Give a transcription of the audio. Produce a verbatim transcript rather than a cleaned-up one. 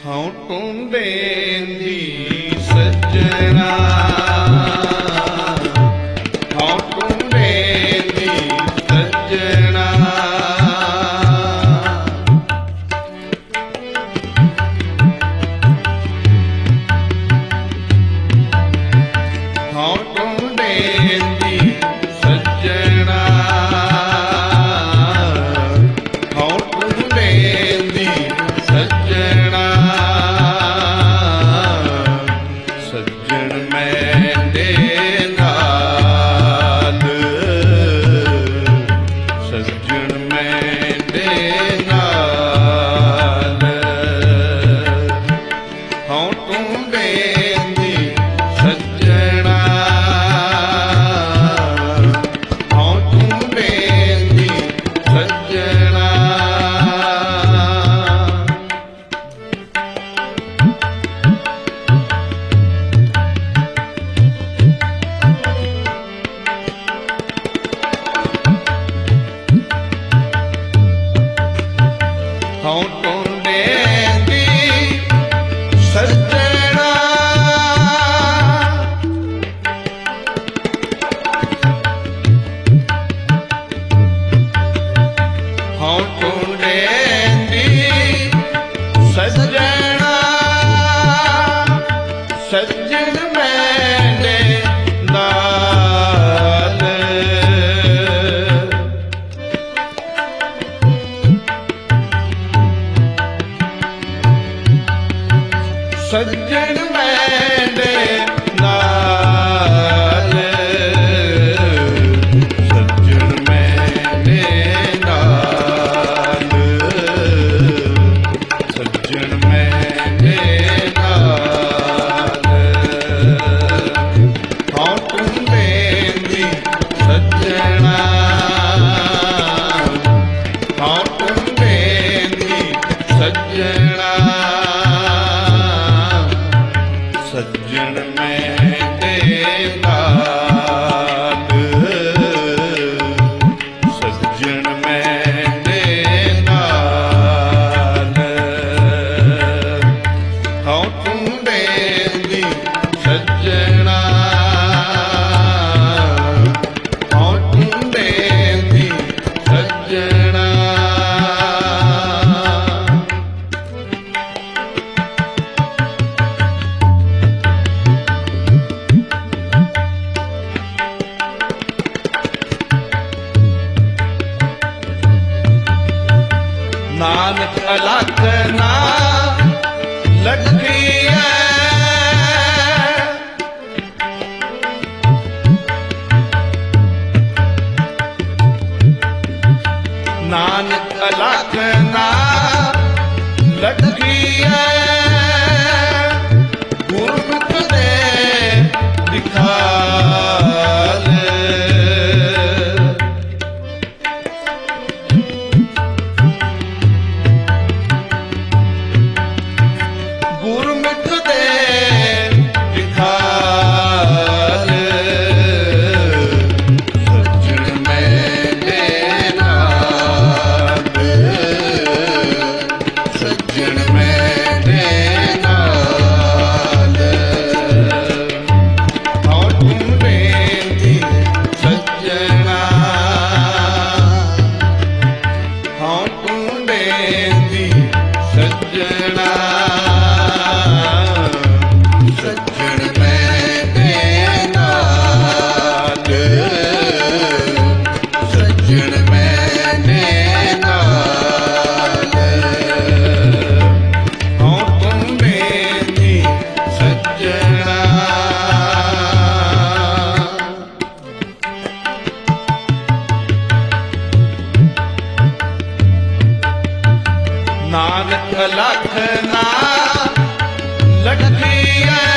ਹਉ ਟੁੰਡੇਂਦੀ ਸੱਜਣਾ, ਹਉ ਟੁੰਡੇਂਦੀ ਸੱਜਣਾ, ਹਉ ਟੁੰਡੇਂਦੀ ਸੱਜਣਾ, ਹਉ ਟੁੰਡੇਂਦੀ ਸੱਜਣਾ, ਸੱਜਣ ਮੈਂਡੇ ਨਾਲ, ਸੱਜਣ ਮੈਂਡੇ ਨਾਲ, ਹਉ ਟੁੰਡੇਂਦੀ ਸੱਜਣਾ, ਹਉ ਟੁੰਡੇਂਦੀ ਸੱਜਣਾ, ਹਉ ਟੁੰਡੇਂਦੀ ਸੱਜਣਾ, ਹਉ ਟੁੰਡੇਂਦੀ ਸੱਜਣਾ, ਸੱਜਣ ਮੈਂਡੇ ਨਾਲ, ਸੱਜਣ ਮੈਂਡੇ ਨਾਲ, ਸੱਜਣ ਮੈਂਡੇ ਨਾਲ, ਸੱਜਣ ਮੈਂਡੇ ਨਾਲ, ਹਉ ਟੁੰਡੇਂਦੀ ਸੱਜਣਾ, ਹਉ ਟੁੰਡੇਂਦੀ ਸੱਜਣਾ, ਸੱਜਣ ਮੈਂਡੇ ਨਾਲ, ਸੱਜਣ ਮੈਂਡੇ ਨਾਲ, ਹਉ ਟੁੰਡੇਂਦੀ ਸੱਜਣਾ, ਹਉ ਟੁੰਡੇਂਦੀ ਸੱਜਣਾ, ਨਾਨਕ ਅਲਖ ਨਾ ਲਖੀਐ, ਨਾਨਕ ਅਲਖ ਨਾ ਲਖੀਐ, ਗੁਰਮੁਖ ਦੇ ਦਿਖਾਲ, ਗੁਰਮੁਖ ਦੇ ਦਿਖਾਲ, ਸੱਜਣ ਮੈਂਡੇ ਨਾਲ, ਸੱਜਣ ਮੈਂਡੇ ਨਾਲ, ਹਉ ਟੁੰਡੇਂਦੀ ਸੱਜਣਾ, ਹਉ ਟੁੰਡੇਂਦੀ ਸੱਜਣਾ, ਸੱਜਣ ਮੈਂਡੇ ਨਾਲ, ਸੱਜਣ ਮੈਂਡੇ ਨਾਲ, ਹਉ ਟੁੰਡੇਂਦੀ ਸੱਜਣਾ, ਨਾਨਕ ਅਲਖ ਨਾ ਲਖੀਐ,